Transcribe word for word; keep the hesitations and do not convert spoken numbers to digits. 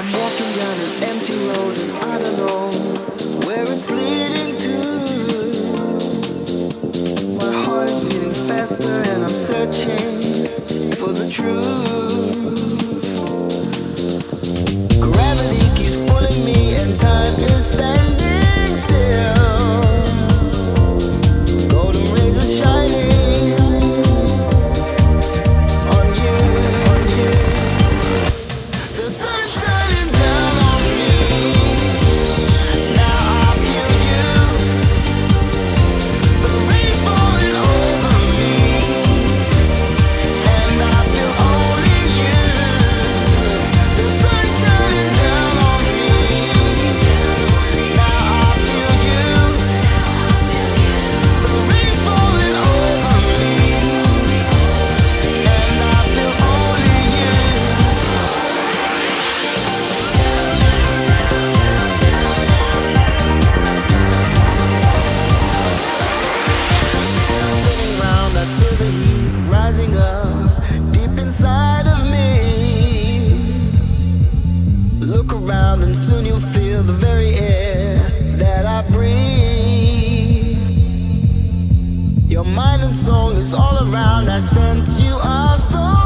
I'm walking down an empty road and I don't know where it's leading to. My heart is beating faster and I'm searching for the truth. Gravity keeps pulling me and time is standing still. Golden rays are shining on you, on you. The sun's shining down on me. Now I feel you. The rain's falling over me, and I feel only you. The sun's shining down on me. Now I feel you. The rain's falling over me, and I feel only you. Sitting round, I feel the heat rising up deep inside of me. Look around and soon you'll feel the very air that I breathe. Your mind and soul is all around. I sense you are so